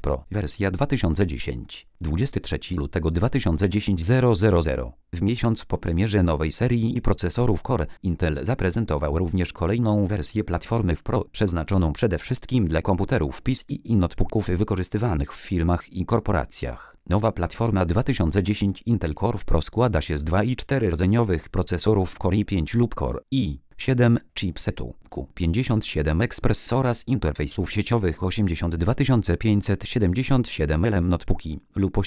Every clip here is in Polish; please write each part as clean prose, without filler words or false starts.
Pro, wersja 2010, 23 lutego 2010 000. W miesiąc po premierze nowej serii i procesorów Core, Intel zaprezentował również kolejną wersję platformy Pro, przeznaczoną przede wszystkim dla komputerów PC i notebooków wykorzystywanych w firmach i korporacjach. Nowa platforma 2010 Intel Core Pro składa się z 2 i 4 rdzeniowych procesorów Core i5 lub Core i7 chipsetu Q57 Express oraz interfejsów sieciowych 82577 notebooki lub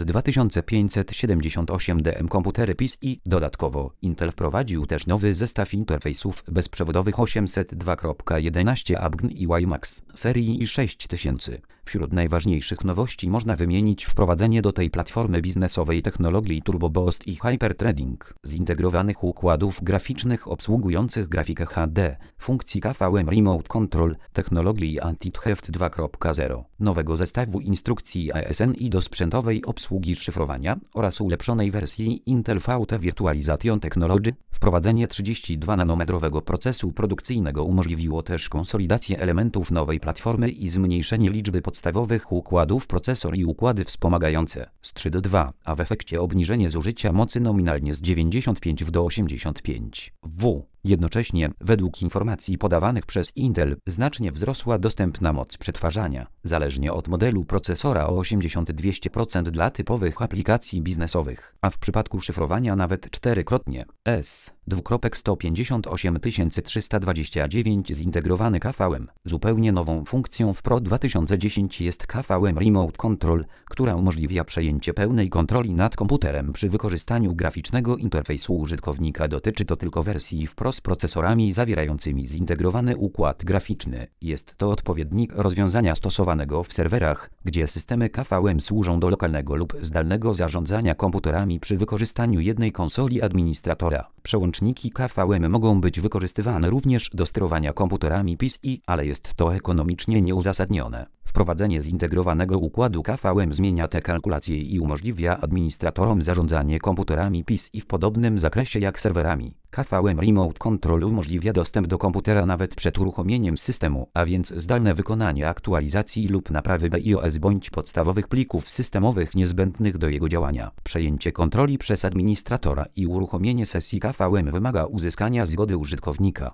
82578 komputery PC i dodatkowo Intel wprowadził też nowy zestaw interfejsów bezprzewodowych 802.11 ABGN i WiMAX serii i6000. Wśród najważniejszych nowości można wymienić wprowadzenie do tej platformy biznesowej technologii Turbo Boost i Hyperthreading, zintegrowanych układów graficznych obsługujących grafikę HD, funkcji KVM Remote Control, technologii Anti-Theft 2.0, nowego zestawu instrukcji ASN do sprzętowej obsługi szyfrowania oraz ulepszonej wersji Intel VT Virtualization Technology. Wprowadzenie 32-nanometrowego procesu produkcyjnego umożliwiło też konsolidację elementów nowej platformy i zmniejszenie liczby podstawowych układów procesor i układy wspomagające z 3 do 2, a w efekcie obniżenie zużycia mocy nominalnie z 95 do 85 W. Jednocześnie, według informacji podawanych przez Intel, znacznie wzrosła dostępna moc przetwarzania, zależnie od modelu procesora o 80–200% dla typowych aplikacji biznesowych, a w przypadku szyfrowania nawet 4-krotnie. S2.118329 zintegrowany KVM. Zupełnie nową funkcją w Pro 2010 jest KVM Remote Control, która umożliwia przejęcie pełnej kontroli nad komputerem przy wykorzystaniu graficznego interfejsu użytkownika. Dotyczy to tylko wersji w Pro z procesorami zawierającymi zintegrowany układ graficzny. Jest to odpowiednik rozwiązania stosowanego w serwerach, gdzie systemy KVM służą do lokalnego lub zdalnego zarządzania komputerami przy wykorzystaniu jednej konsoli administratora. Przełączniki KVM mogą być wykorzystywane również do sterowania komputerami PC, ale jest to ekonomicznie nieuzasadnione. Wprowadzenie zintegrowanego układu KVM zmienia te kalkulacje i umożliwia administratorom zarządzanie komputerami PC w podobnym zakresie jak serwerami. KVM Remote Control umożliwia dostęp do komputera nawet przed uruchomieniem systemu, a więc zdalne wykonanie aktualizacji lub naprawy BIOS bądź podstawowych plików systemowych niezbędnych do jego działania. Przejęcie kontroli przez administratora i uruchomienie sesji KVM wymaga uzyskania zgody użytkownika.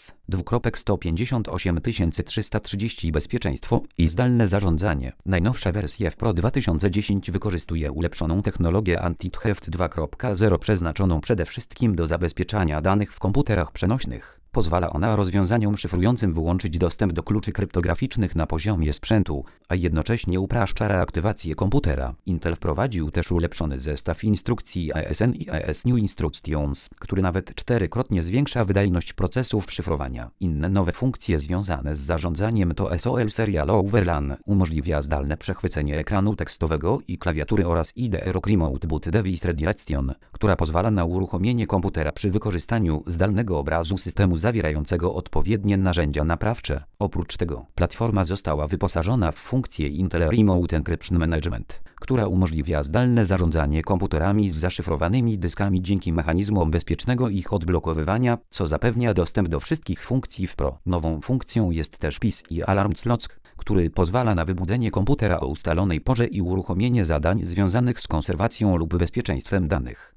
S2.158330 Bezpieczeństwo i zdalne zarządzanie. Najnowsza wersja w Pro 2010 wykorzystuje ulepszoną technologię Anti-Theft 2.0 przeznaczoną przede wszystkim do zabezpieczania danych w komputerach przenośnych. Pozwala ona rozwiązaniom szyfrującym wyłączyć dostęp do kluczy kryptograficznych na poziomie sprzętu, a jednocześnie upraszcza reaktywację komputera. Intel wprowadził też ulepszony zestaw instrukcji ASN i AS New Instructions, który nawet 4-krotnie zwiększa wydajność procesów szyfrowania. Inne nowe funkcje związane z zarządzaniem to SOL Serial Overlan, umożliwia zdalne przechwycenie ekranu tekstowego i klawiatury oraz IDE Rock Remote Boot Device Redirection, która pozwala na uruchomienie komputera przy wykorzystaniu zdalnego obrazu systemu zawierającego odpowiednie narzędzia naprawcze. Oprócz tego, platforma została wyposażona w funkcję Intel Remote Encryption Management, która umożliwia zdalne zarządzanie komputerami z zaszyfrowanymi dyskami dzięki mechanizmom bezpiecznego ich odblokowywania, co zapewnia dostęp do wszystkich funkcji w Pro. Nową funkcją jest też PIS Alarm Slots, który pozwala na wybudzenie komputera o ustalonej porze i uruchomienie zadań związanych z konserwacją lub bezpieczeństwem danych.